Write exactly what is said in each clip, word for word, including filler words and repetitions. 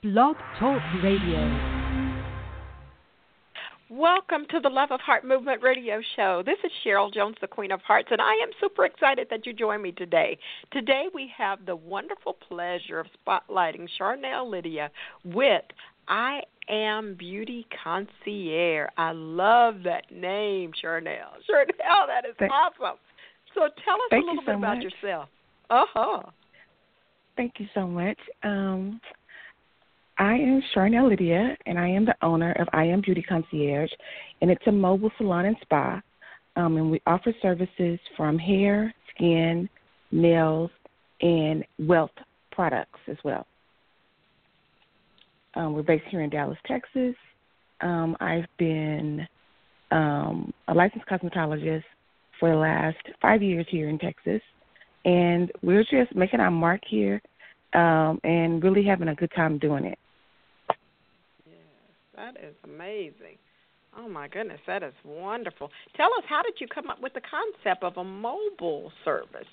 Blog Talk Radio. Welcome to the Love of Heart Movement Radio Show. This is Cheryl Jones, the Queen of Hearts, and I am super excited that you joined me today. Today we have the wonderful pleasure of spotlighting Charnel Lydia with I Am Beauty Concierge. I love that name, Charnel. Charnel, that is Thank, awesome. So tell us a little bit so about much. yourself. Uh-huh. Thank you so much. Um, I am Charnel Lydia, and I am the owner of I Am Beauty Concierge, and it's a mobile salon and spa, um, and we offer services from hair, skin, nails, and wealth products as well. Um, we're based here in Dallas, Texas. Um, I've been um, a licensed cosmetologist for the last five years here in Texas, and we're just making our mark here um, and really having a good time doing it. That is amazing. Oh, my goodness, that is wonderful. Tell us, how did you come up with the concept of a mobile service?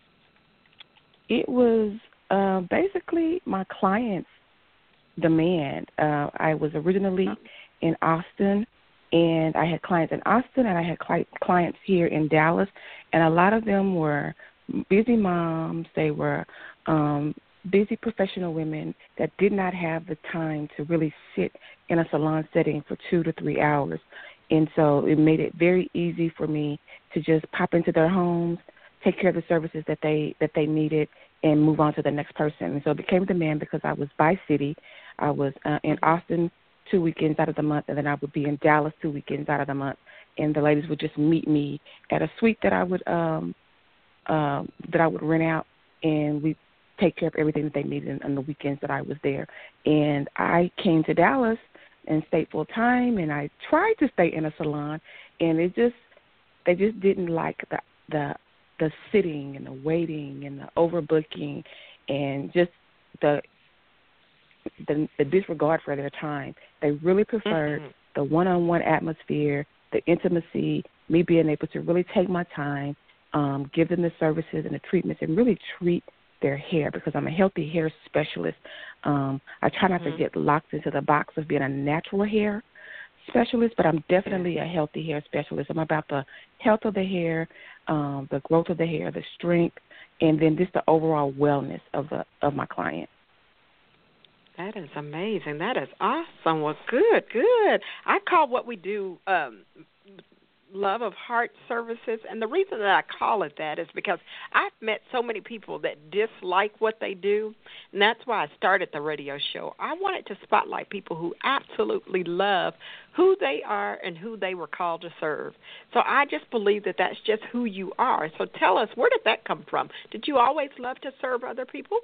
It was uh, basically my client's demand. Uh, I was originally in Austin, and I had clients in Austin, and I had cli- clients here in Dallas, and a lot of them were busy moms. They were um, busy professional women that did not have the time to really sit in a salon setting for two to three hours. And so it made it very easy for me to just pop into their homes, take care of the services that they that they needed, and move on to the next person. And so it became demand because I was by city. I was uh, in Austin two weekends out of the month, and then I would be in Dallas two weekends out of the month. And the ladies would just meet me at a suite that I would um, uh, that I would rent out, and we take care of everything that they needed on the weekends that I was there. And I came to Dallas and stayed full time, and I tried to stay in a salon, and it just they just didn't like the the the sitting and the waiting and the overbooking and just the the, the disregard for their time. They really preferred mm-hmm. the one-on-one atmosphere, the intimacy, me being able to really take my time, um, give them the services and the treatments, and really treat their hair, because I'm a healthy hair specialist. Um, I try not mm-hmm. to get locked into the box of being a natural hair specialist, but I'm definitely a healthy hair specialist. I'm about the health of the hair, um, the growth of the hair, the strength, and then just the overall wellness of the of my client. That is amazing. That is awesome. Well, good, good. I call what we do um, Love of Heart Services, and the reason that I call it that is because I've met so many people that dislike what they do, and that's why I started the radio show. I wanted to spotlight people who absolutely love who they are and who they were called to serve. So I just believe that that's just who you are. So tell us, where did that come from? Did you always love to serve other people?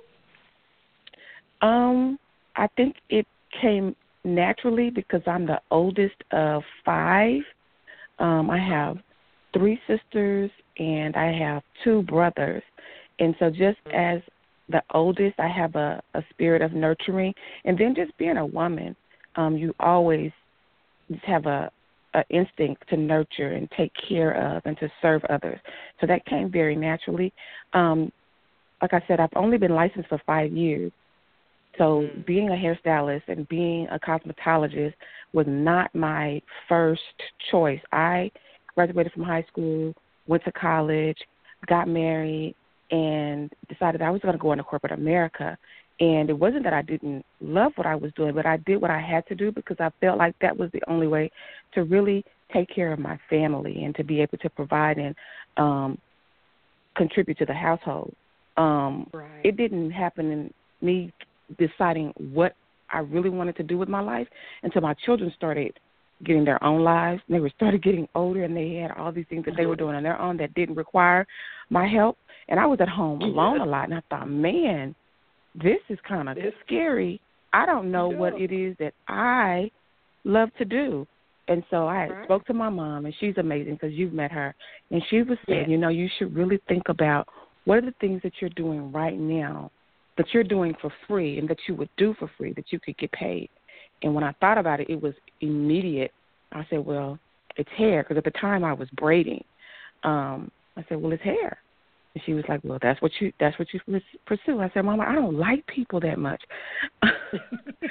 Um, I think it came naturally because I'm the oldest of five. Um, I have three sisters, and I have two brothers. And so just as the oldest, I have a, a spirit of nurturing. And then just being a woman, um, you always just have a, a instinct to nurture and take care of and to serve others. So that came very naturally. Um, like I said, I've only been licensed for five years. So being a hairstylist and being a cosmetologist was not my first choice. I graduated from high school, went to college, got married, and decided I was going to go into corporate America. And it wasn't that I didn't love what I was doing, but I did what I had to do because I felt like that was the only way to really take care of my family and to be able to provide and um, contribute to the household. Um, right. It didn't happen in me deciding what I really wanted to do with my life until my children started getting their own lives. They were started getting older, and they had all these things that they were doing on their own that didn't require my help. And I was at home alone a lot, and I thought, man, this is kind of scary. I don't know sure. what it is that I love to do. And so I right. spoke to my mom, and she's amazing because you've met her. And she was saying, yeah. you know, you should really think about what are the things that you're doing right now that you're doing for free and that you would do for free, that you could get paid. And when I thought about it, it was immediate. I said, well, it's hair, because at the time I was braiding. Um, I said, well, it's hair. And she was like, well, that's what you that's what you pursue. I said, Mama, I don't like people that much.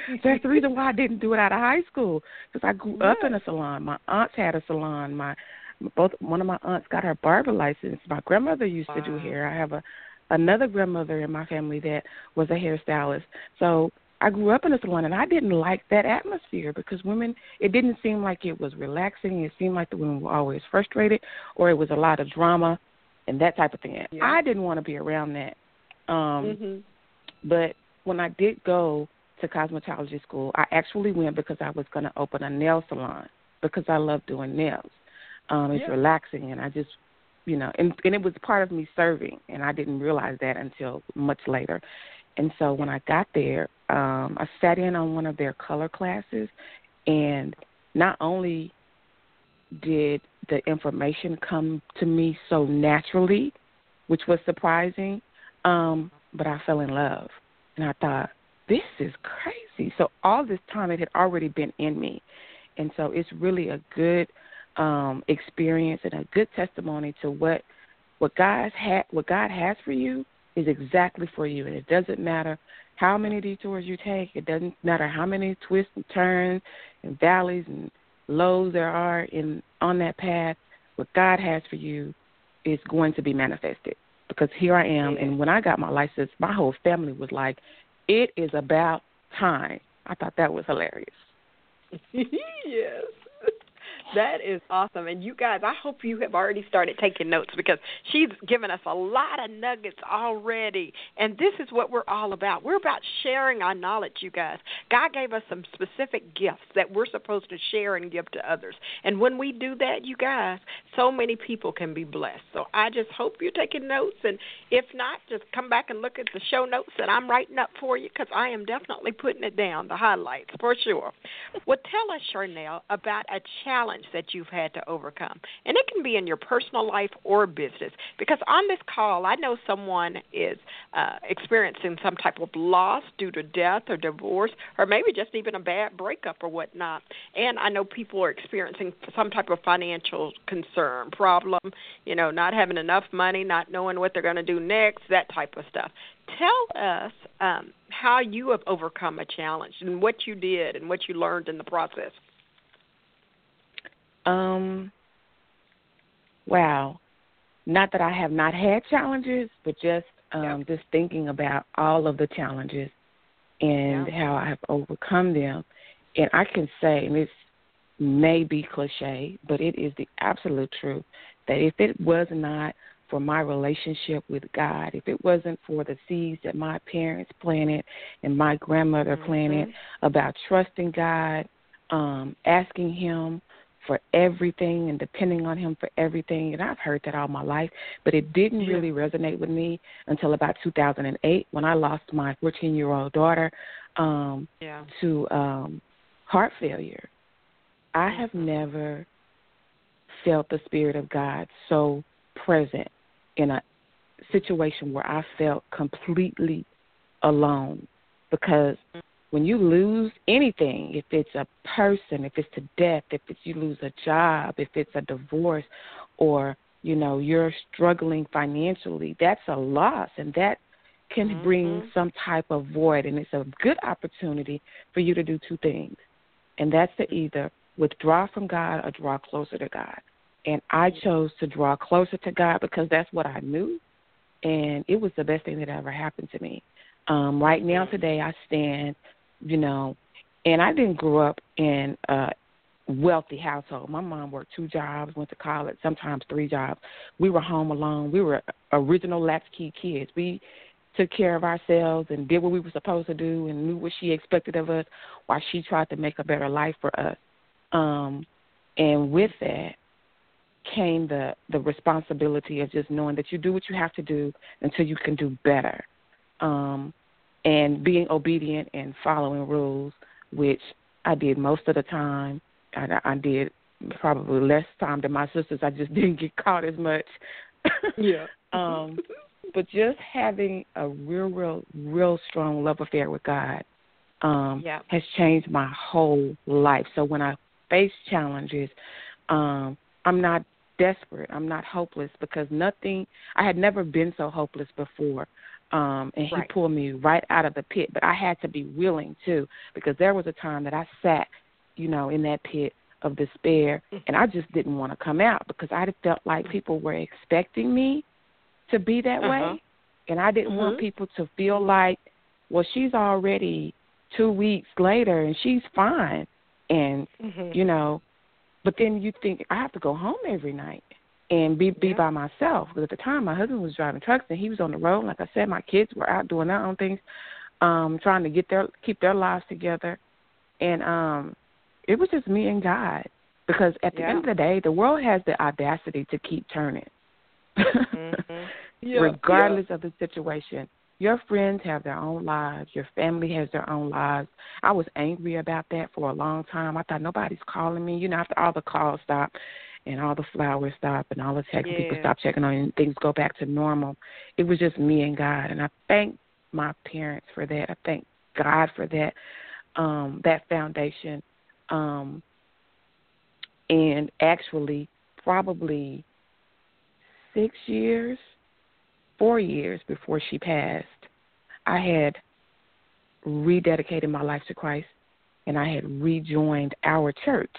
That's the reason why I didn't do it out of high school, because I grew yes. up in a salon. My aunts had a salon. My both one of my aunts got her barber license. My grandmother used wow. to do hair. I have a another grandmother in my family that was a hairstylist. So I grew up in a salon, and I didn't like that atmosphere because women, it didn't seem like it was relaxing. It seemed like the women were always frustrated, or it was a lot of drama and that type of thing. Yeah. I didn't want to be around that. Um, mm-hmm. But when I did go to cosmetology school, I actually went because I was going to open a nail salon because I love doing nails. Um, it's yeah. relaxing, and I just, you know, and, and it was part of me serving, and I didn't realize that until much later. And so when I got there, um, I sat in on one of their color classes, and not only did the information come to me so naturally, which was surprising, um, but I fell in love. And I thought, this is crazy. So all this time it had already been in me. And so it's really a good um, experience and a good testimony to what what God ha- what God has for you is exactly for you. And it doesn't matter how many detours you take. It doesn't matter how many twists and turns and valleys and lows there are in on that path. What God has for you is going to be manifested. Because here I am, yeah. and when I got my license, my whole family was like, it is about time. I thought that was hilarious. Yes. That is awesome. And you guys, I hope you have already started taking notes because she's given us a lot of nuggets already. And this is what we're all about. We're about sharing our knowledge, you guys. God gave us some specific gifts that we're supposed to share and give to others. And when we do that, you guys, so many people can be blessed. So I just hope you're taking notes. And if not, just come back and look at the show notes that I'm writing up for you because I am definitely putting it down, the highlights, for sure. Well, tell us, Charnel, about a challenge that you've had to overcome. And it can be in your personal life or business. Because on this call, I know someone is uh, experiencing some type of loss due to death or divorce, or maybe just even a bad breakup or whatnot. And I know people are experiencing some type of financial concern, problem, you know, not having enough money, not knowing what they're going to do next, that type of stuff. Tell us um, how you have overcome a challenge and what you did and what you learned in the process. Um, wow. Not that I have not had challenges, but just um, yeah. just thinking about all of the challenges and yeah. how I have overcome them. And I can say, and this may be cliche, but it is the absolute truth, that if it was not for my relationship with God, if it wasn't for the seeds that my parents planted and my grandmother mm-hmm. planted about trusting God, um, asking Him for everything and depending on Him for everything, and I've heard that all my life, but it didn't yeah. really resonate with me until about two thousand eight when I lost my fourteen-year-old daughter um, yeah. to um, heart failure. I have never felt the Spirit of God so present in a situation where I felt completely alone, because when you lose anything, if it's a person, if it's to death, if it's you lose a job, if it's a divorce, or, you know, you're struggling financially, that's a loss, and that can mm-hmm. bring some type of void, and it's a good opportunity for you to do two things, and that's to either withdraw from God or draw closer to God. And I chose to draw closer to God because that's what I knew, and it was the best thing that ever happened to me. Um, right now, today, I stand, you know, and I didn't grow up in a wealthy household. My mom worked two jobs, went to college, sometimes three jobs. We were home alone. We were original latchkey kids. We took care of ourselves and did what we were supposed to do and knew what she expected of us while she tried to make a better life for us. Um, and with that came the, the responsibility of just knowing that you do what you have to do until you can do better. Um, and being obedient and following rules, which I did most of the time. I, I did probably less time than my sisters. I just didn't get caught as much. Yeah. um, but just having a real, real, real strong love affair with God um, yeah. has changed my whole life. So when I face challenges, um, I'm not desperate. I'm not hopeless because nothing, I had never been so hopeless before. Um, and he right. pulled me right out of the pit. But I had to be willing, too, because there was a time that I sat, you know, in that pit of despair, and I just didn't want to come out because I felt like people were expecting me to be that uh-huh. way, and I didn't mm-hmm. want people to feel like, well, she's already two weeks later and she's fine, and, mm-hmm. you know, but then you think, I have to go home every night and be be yeah. by myself. Because at the time, my husband was driving trucks, and he was on the road. Like I said, my kids were out doing their own things, um, trying to get their keep their lives together. And um, it was just me and God. Because at the yeah. end of the day, the world has the audacity to keep turning. mm-hmm. yeah. Regardless yeah. of the situation. Your friends have their own lives. Your family has their own lives. I was angry about that for a long time. I thought nobody's calling me. You know, after all the calls stopped and all the flowers stopped and all the texts, yeah. people stopped checking on you and things go back to normal. It was just me and God. And I thank my parents for that. I thank God for that, um, that foundation. Um, and actually, probably six years, four years before she passed, I had rededicated my life to Christ, and I had rejoined our church.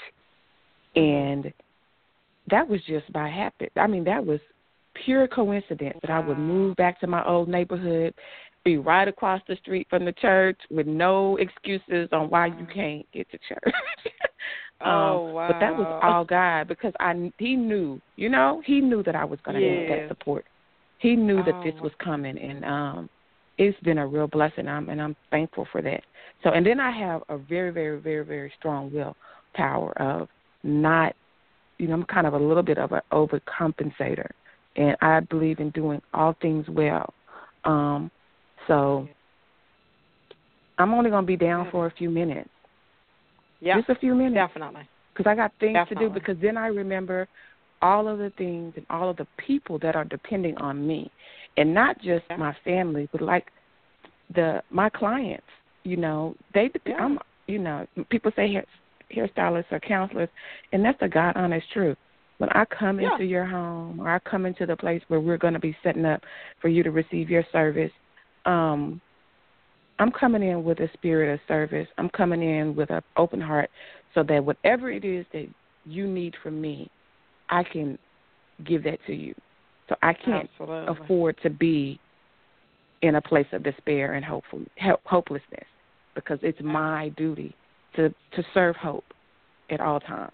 And that was just by habit. I mean, that was pure coincidence that I would move back to my old neighborhood, be right across the street from the church with no excuses on why you can't get to church. um, oh, wow. But that was all God, because I He knew, you know, He knew that I was going to yeah. need that support. He knew that oh, this was coming, and um, it's been a real blessing, I'm, and I'm thankful for that. So, and then I have a very, very, very, very strong will power of not, you know, I'm kind of a little bit of an overcompensator, and I believe in doing all things well. Um, so I'm only going to be down for a few minutes. Yeah, just a few minutes. Definitely. Because I got things definitely. to do, because then I remember all of the things and all of the people that are depending on me, and not just yeah. my family, but like the my clients. You know, they depend. Yeah. I'm, you know, people say hair, hairstylists or counselors, and that's the God honest truth. When I come yeah. into your home, or I come into the place where we're going to be setting up for you to receive your service, um, I'm coming in with a spirit of service. I'm coming in with an open heart, so that whatever it is that you need from me, I can give that to you. So I can't Absolutely. afford to be in a place of despair and hopeful, hopelessness, because it's my duty to, to serve hope at all times.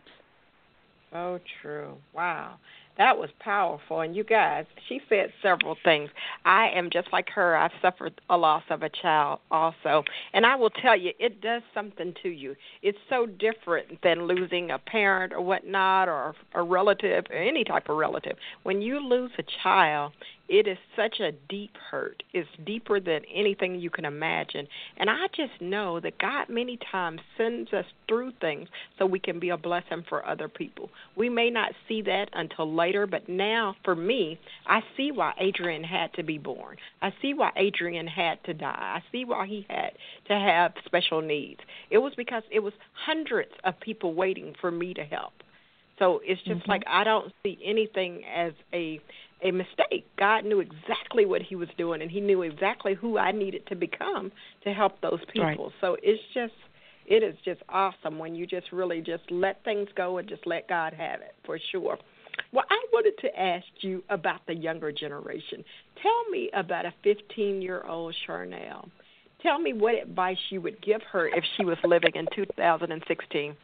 So true. Wow. That was powerful. And you guys, she said several things. I am just like her. I've suffered a loss of a child also. And I will tell you, it does something to you. It's so different than losing a parent or whatnot, or a relative, or any type of relative. When you lose a child, it is such a deep hurt. It's deeper than anything you can imagine. And I just know that God many times sends us through things so we can be a blessing for other people. We may not see that until later, but now for me, I see why Adrian had to be born. I see why Adrian had to die. I see why he had to have special needs. It was because it was hundreds of people waiting for me to help. So it's just mm-hmm. like I don't see anything as a a mistake. God knew exactly what he was doing, and he knew exactly who I needed to become to help those people. Right. So it's just, it is just awesome when you just really just let things go and just let God have it, for sure. Well, I wanted to ask you about the younger generation. Tell me about a fifteen-year-old Charnel. Tell me what advice you would give her if she was living in two thousand sixteen.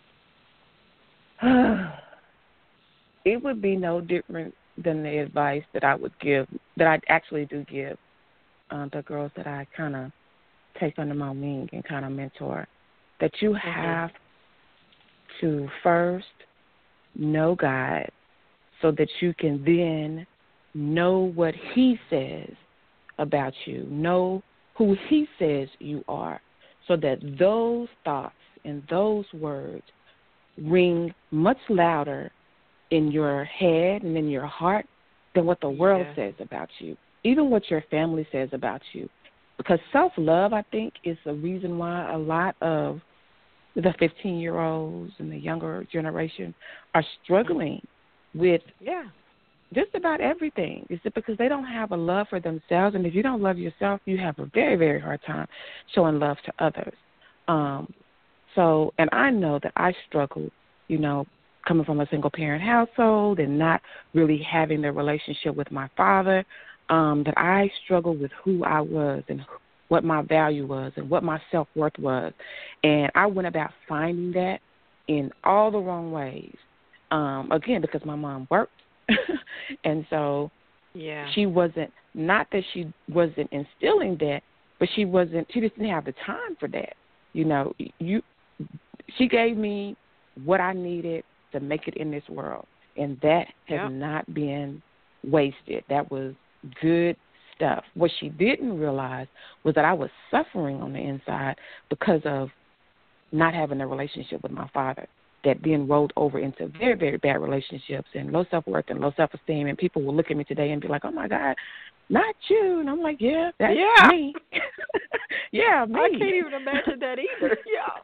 It would be no different than the advice that I would give, that I actually do give uh, the girls that I kind of take under my wing and kind of mentor, that you mm-hmm. have to first know God so that you can then know what he says about you, know who he says you are, so that those thoughts and those words ring much louder in your head and in your heart than what the world yeah. says about you, even what your family says about you. Because self-love, I think, is the reason why a lot of the fifteen-year-olds and the younger generation are struggling with yeah. just about everything. Is it because they don't have a love for themselves, and if you don't love yourself, you have a very, very hard time showing love to others. Um, so, and I know that I struggled, you know, coming from a single-parent household and not really having the relationship with my father, um, that I struggled with who I was and what my value was and what my self-worth was. And I went about finding that in all the wrong ways, um, again, because my mom worked. And so yeah. she wasn't, not that she wasn't instilling that, but she wasn't, she just didn't have the time for that. You know, you, she gave me what I needed to make it in this world, and that has yep. not been wasted. That was good stuff. What she didn't realize was that I was suffering on the inside because of not having a relationship with my father, that then rolled over into very, very bad relationships and low self-worth and low self-esteem. And people will look at me today and be like, oh, my God, not you. And I'm like, yeah, that's yeah. me. yeah, me. I can't even imagine that either.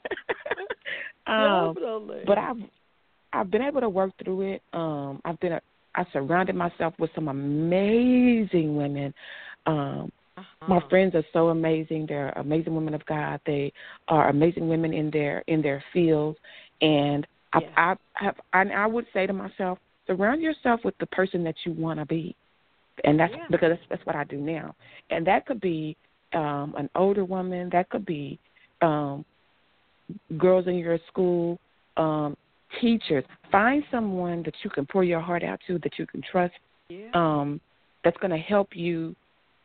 Yeah. um, Definitely. But I've, I've been able to work through it. Um, I've been a, I surrounded myself with some amazing women. Um, uh-huh. My friends are so amazing. They're amazing women of God. They are amazing women in their in their fields. And I, yeah. I have, I, I would say to myself, surround yourself with the person that you want to be, and that's yeah. because that's, that's what I do now. And that could be um, an older woman. That could be um, girls in your school, um, teachers. Find someone that you can pour your heart out to, that you can trust. Yeah. Um, that's going to help you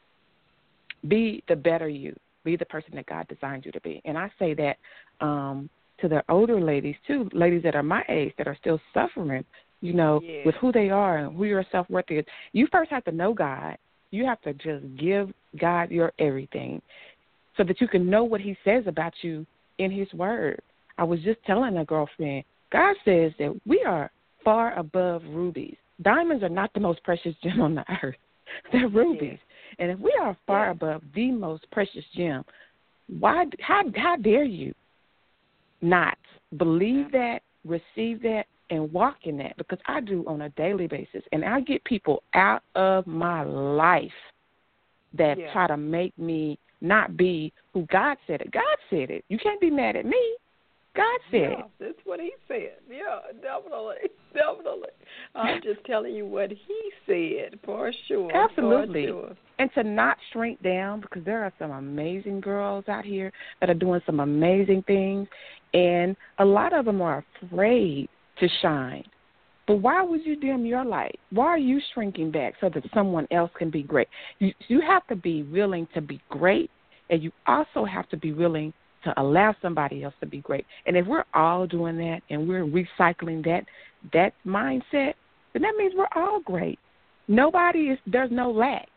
be the better you, be the person that God designed you to be. And I say that. Um, to the older ladies, too, ladies that are my age that are still suffering, you know, yeah. with who they are and who your self-worth is. You first have to know God. You have to just give God your everything so that you can know what he says about you in his word. I was just telling a girlfriend, God says that we are far above rubies. Diamonds are not the most precious gem on the earth. They're rubies. Yeah. And if we are far yeah. above the most precious gem, why? How, how dare you not believe that, receive that, and walk in that? Because I do on a daily basis, and I get people out of my life that yeah. try to make me not be who God said it. God said it. You can't be mad at me. God said yeah, it. That's what he said. Yeah, definitely, definitely. I'm just telling you what he said for sure. Absolutely. For sure. And to not shrink down, because there are some amazing girls out here that are doing some amazing things, and a lot of them are afraid to shine. But why would you dim your light? Why are you shrinking back so that someone else can be great? You, you have to be willing to be great, and you also have to be willing to allow somebody else to be great. And if we're all doing that and we're recycling that that mindset, then that means we're all great. Nobody is, there's no lack.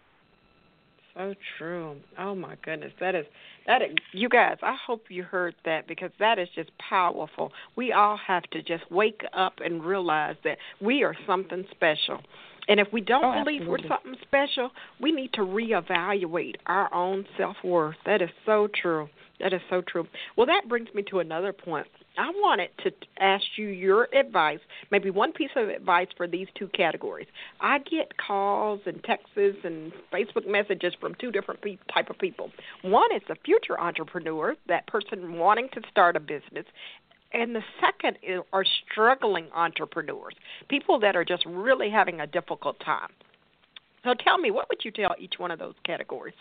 So true. Oh my goodness, that is that. Is, you guys, I hope you heard that, because that is just powerful. We all have to just wake up and realize that we are something special. And if we don't oh, believe absolutely. we're something special, we need to reevaluate our own self-worth. That is so true. That is so true. Well, that brings me to another point. I wanted to ask you your advice, maybe one piece of advice for these two categories. I get calls and texts and Facebook messages from two different pe- type of people. One is a future entrepreneur, that person wanting to start a business. And the second is, are struggling entrepreneurs, people that are just really having a difficult time. So tell me, what would you tell each one of those categories?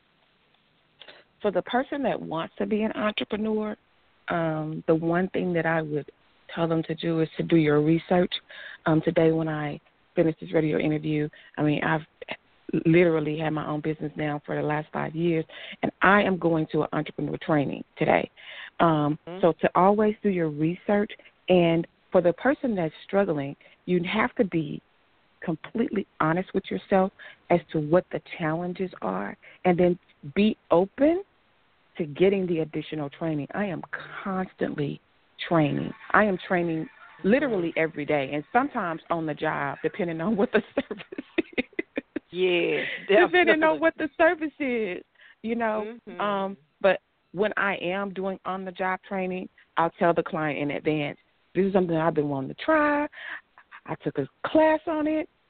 For the person that wants to be an entrepreneur, um, the one thing that I would tell them to do is to do your research. Um, today when I finished this radio interview, I mean, I've literally had my own business now for the last five years, and I am going to an entrepreneur training today. Um, mm-hmm. So to always do your research, and for the person that's struggling, you have to be completely honest with yourself as to what the challenges are, and then be open to getting the additional training. I am constantly training. I am training literally every day, and sometimes on the job, depending on what the service is. Yeah, depending on what the service is, you know. Mm-hmm. Um, but when I am doing on-the-job training, I'll tell the client in advance, this is something I've been wanting to try. I took a class on it,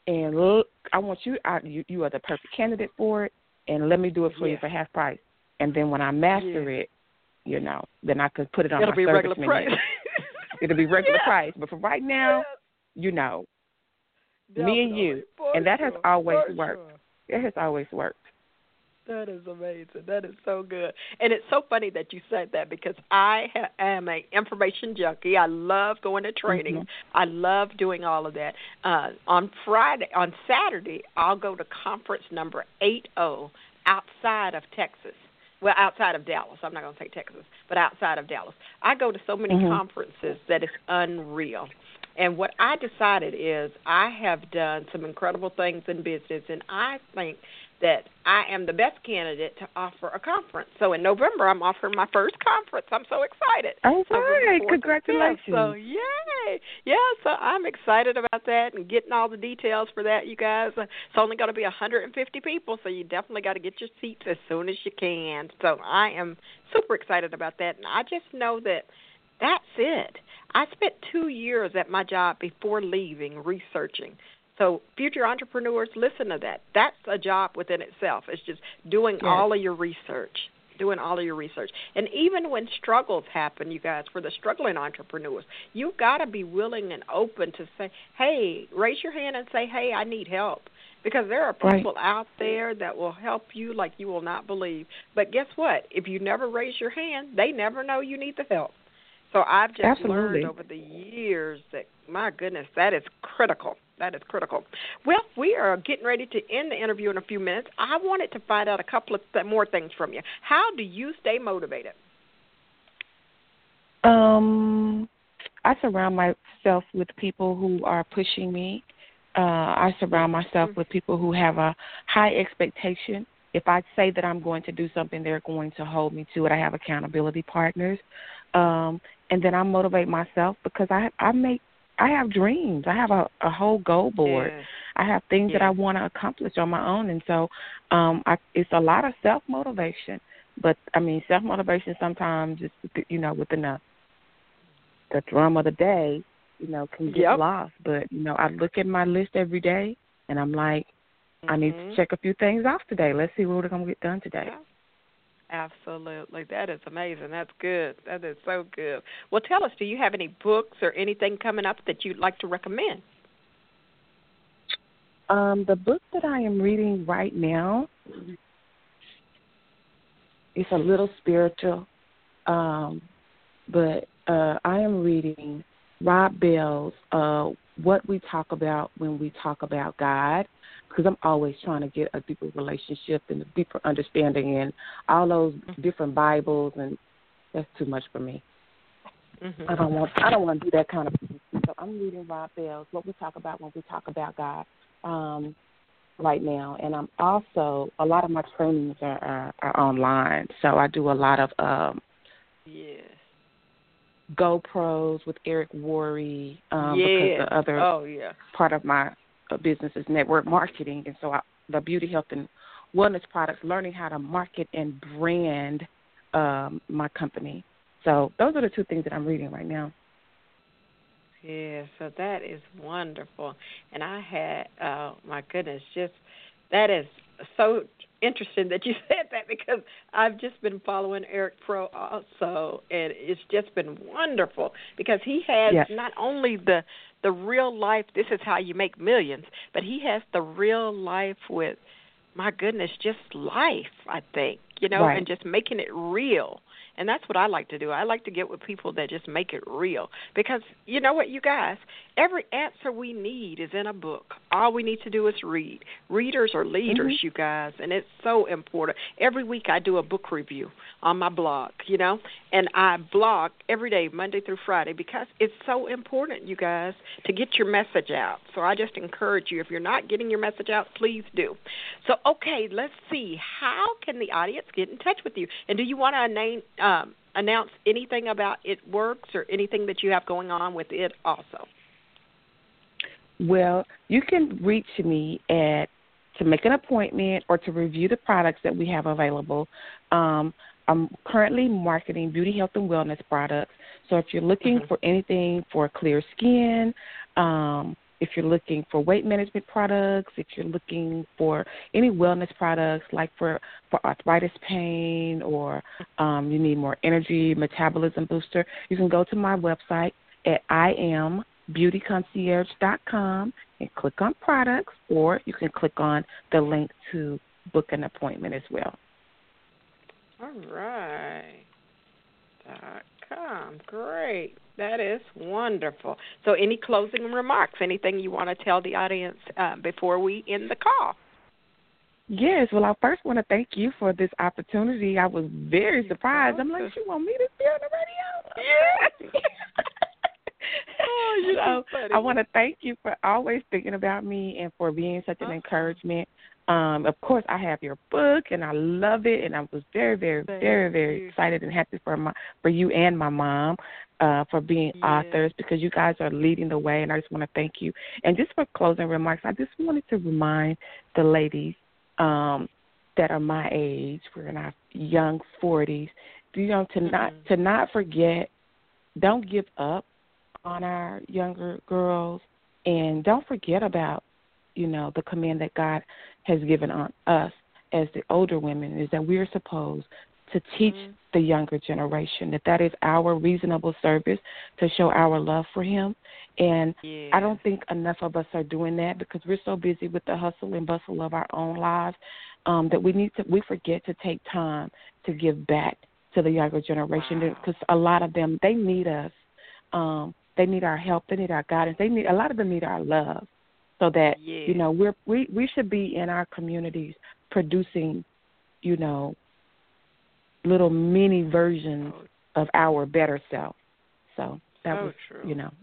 and look, I want you, I, you, you are the perfect candidate for it, and let me do it for yeah. you for half price. And then when I master yeah. it, you know, then I could put it on It'll my be service regular menu. price. It'll be regular yeah. price. But for right now, yeah. you know, Definitely. me and you, for and that sure. has always for worked. Sure. It has always worked. That is amazing. That is so good. And it's so funny that you said that because I ha- am an information junkie. I love going to trainings. Mm-hmm. I love doing all of that. Uh, on Friday, on Saturday, I'll go to conference number eighty outside of Texas. Well, outside of Dallas. I'm not going to say Texas, but outside of Dallas. I go to so many mm-hmm. conferences that it's unreal. And what I decided is I have done some incredible things in business, and I think that I am the best candidate to offer a conference. So in November, I'm offering my first conference. I'm so excited. All right. Congratulations. So, yay. Yeah, so I'm excited about that and getting all the details for that, you guys. It's only going to be one hundred fifty people, so you definitely got to get your seats as soon as you can. So I am super excited about that, and I just know that that's it. I spent two years at my job before leaving researching. So future entrepreneurs, listen to that. That's a job within itself. It's just doing yes. all of your research, doing all of your research. And even when struggles happen, you guys, for the struggling entrepreneurs, you've got to be willing and open to say, hey, raise your hand and say, hey, I need help. Because there are people right. out there that will help you like you will not believe. But guess what? If you never raise your hand, they never know you need the help. So I've just Absolutely. learned over the years that, my goodness, that is critical. That is critical. Well, we are getting ready to end the interview in a few minutes. I wanted to find out a couple of th- more things from you. How do you stay motivated? Um, I surround myself with people who are pushing me. Uh, I surround myself with people who have a high expectation. If I say that I'm going to do something, they're going to hold me to it. I have accountability partners. Um, and then I motivate myself because I I make I have dreams. I have a, a whole goal board. Yeah. I have things yeah. that I want to accomplish on my own, and so um, I, it's a lot of self motivation. But I mean, self motivation sometimes is you know within the the drum of the day, you know, can get yep. lost. But you know, I look at my list every day, and I'm like, mm-hmm. I need to check a few things off today. Let's see what we're going to get done today. Yeah. Absolutely. That is amazing. That's good. That is so good. Well, tell us, do you have any books or anything coming up that you'd like to recommend? Um, the book that I am reading right now is a little spiritual, um, but uh, I am reading Rob Bell's uh, What We Talk About When We Talk About God, because I'm always trying to get a deeper relationship and a deeper understanding in all those different Bibles, and that's too much for me. Mm-hmm. I don't want I don't want to do that kind of thing. So I'm reading Rob Bell's What We Talk About When We Talk About God um, right now, and I'm also a lot of my trainings are, are, are online. So I do a lot of um, yes. GoPros with Eric Worre um, yes. because the other oh, yeah. part of my business is network marketing, and so I, the beauty, health, and wellness products, learning how to market and brand um, my company. So those are the two things that I'm reading right now. Yeah, so that is wonderful. And I had, oh, my goodness, just that is so interesting that you said that because I've just been following Eric Pro also, and it's just been wonderful because he has yes. not only the the real life, this is how you make millions, but he has the real life with, my goodness, just life, I think, you know, right. and just making it real. And that's what I like to do. I like to get with people that just make it real. Because you know what, you guys, every answer we need is in a book. All we need to do is read. Readers are leaders, mm-hmm. you guys, and it's so important. Every week I do a book review on my blog, you know, and I blog every day, Monday through Friday, because it's so important, you guys, to get your message out. So I just encourage you, if you're not getting your message out, please do. So, okay, let's see. How can the audience get in touch with you? And do you want to name Um, announce anything about It Works or anything that you have going on with it also? Well, you can reach me at to make an appointment or to review the products that we have available. Um, I'm currently marketing beauty, health, and wellness products. So if you're looking mm-hmm. for anything for clear skin, um, if you're looking for weight management products, if you're looking for any wellness products like for, for arthritis pain or um, you need more energy, metabolism booster, you can go to my website at I am beauty concierge dot com and click on products, or you can click on the link to book an appointment as well. All right. Dot com. Great. That is wonderful. So any closing remarks, anything you want to tell the audience uh, before we end the call? Yes. Well, I first want to thank you for this opportunity. I was very surprised. I'm like, you want me to be on the radio? Yeah. Oh, you're so funny. I want to thank you for always thinking about me and for being such an uh-huh. encouragement. Um, of course, I have your book, and I love it, and I was very, very, thank very, very you. excited and happy for my for you and my mom uh, for being yeah. authors, because you guys are leading the way, and I just want to thank you. And just for closing remarks, I just wanted to remind the ladies um, that are my age, we're in our young forties, you know, to mm-hmm. not to not forget, don't give up on our younger girls, and don't forget about, you know, the command that God has given on us as the older women, is that we are supposed to teach mm-hmm. the younger generation, that that is our reasonable service to show our love for him. And yeah. I don't think enough of us are doing that, because we're so busy with the hustle and bustle of our own lives um, that we need to, we forget to take time to give back to the younger generation, because wow. a lot of them, they need us. Um, They need our help. They need our guidance. They need a lot of them need our love, so that yeah. you know we're we we should be in our communities producing, you know, little mini versions of our better self. So that so was true. you know.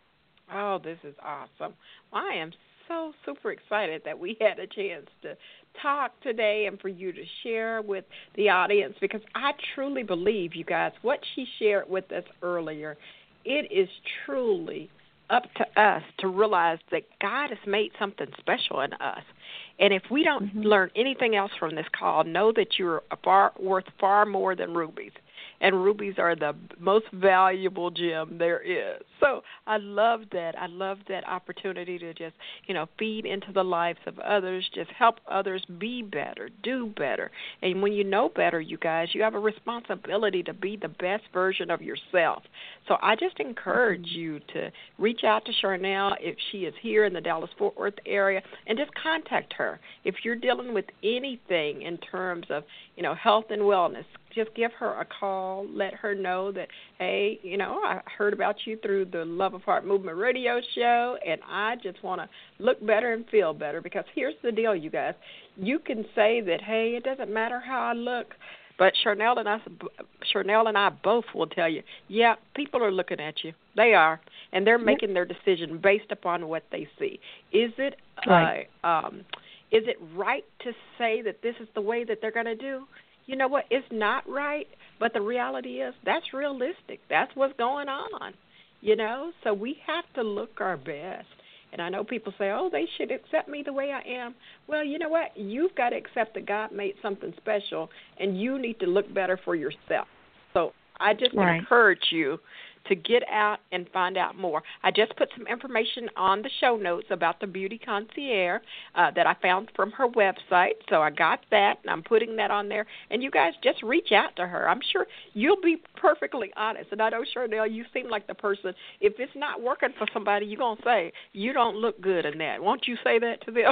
Oh, this is awesome. Well, I am so super excited that we had a chance to talk today and for you to share with the audience, because I truly believe, you guys, what she shared with us earlier, it is truly up to us to realize that God has made something special in us. And if we don't mm-hmm. learn anything else from this call, know that you're far, worth far more than rubies. And rubies are the most valuable gem there is. So I love that. I love that opportunity to just, you know, feed into the lives of others, just help others be better, do better. And when you know better, you guys, you have a responsibility to be the best version of yourself. So I just encourage you to reach out to Charnel if she is here in the Dallas-Fort Worth area, and just contact her. If you're dealing with anything in terms of, you know, health and wellness, just give her a call. Let her know that, hey, you know, I heard about you through the Love of Heart Movement radio show, and I just want to look better and feel better. Because here's the deal, you guys. You can say that, hey, it doesn't matter how I look, but Charnel and I, Charnel and I both will tell you, yeah, people are looking at you. They are, and they're making their decision based upon what they see. Is it right. uh, um, is it right to say that this is the way that they're going to do? You know what? It's not right, but the reality is that's realistic. That's what's going on, you know? So we have to look our best. And I know people say, oh, they should accept me the way I am. Well, you know what? You've got to accept that God made something special, and you need to look better for yourself. So I just right. encourage you to get out and find out more. I just put some information on the show notes about the Beauty Concierge uh, that I found from her website. So I got that, and I'm putting that on there. And you guys just reach out to her. I'm sure you'll be perfectly honest. And I know, Charnel, you seem like the person, if it's not working for somebody, you're going to say, you don't look good in that. Won't you say that to them?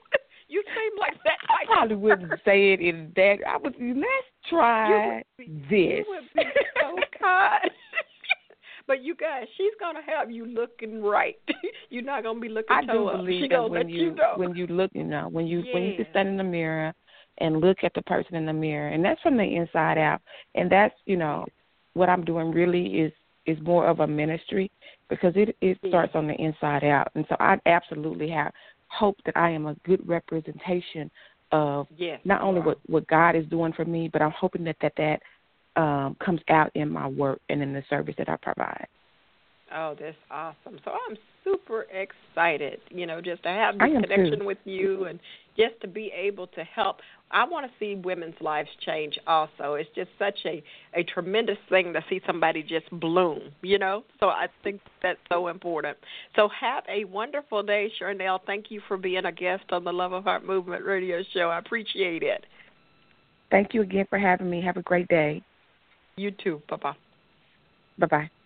You seem like that type I probably wouldn't say it in that. I would, let's try be, this. You would be so kind. But you guys, she's gonna have you looking right. You're not gonna be looking. I do up. believe she that gonna when let you, you know. when you look, you know, when you yeah. when you can stand in the mirror and look at the person in the mirror, and that's from the inside out. And that's, you know, what I'm doing really is is more of a ministry, because it it yeah. starts on the inside out. And so I absolutely have hope that I am a good representation of yes, not only what, what God is doing for me, but I'm hoping that that that um, comes out in my work and in the service that I provide. Oh, that's awesome. So I'm super excited, you know, just to have I this am connection too. with you and just to be able to help. I want to see women's lives change also. It's just such a, a tremendous thing to see somebody just bloom, you know? So I think that's so important. So have a wonderful day, Sharnelle. Thank you for being a guest on the Love of Heart Movement radio show. I appreciate it. Thank you again for having me. Have a great day. You too. Bye-bye. Bye-bye.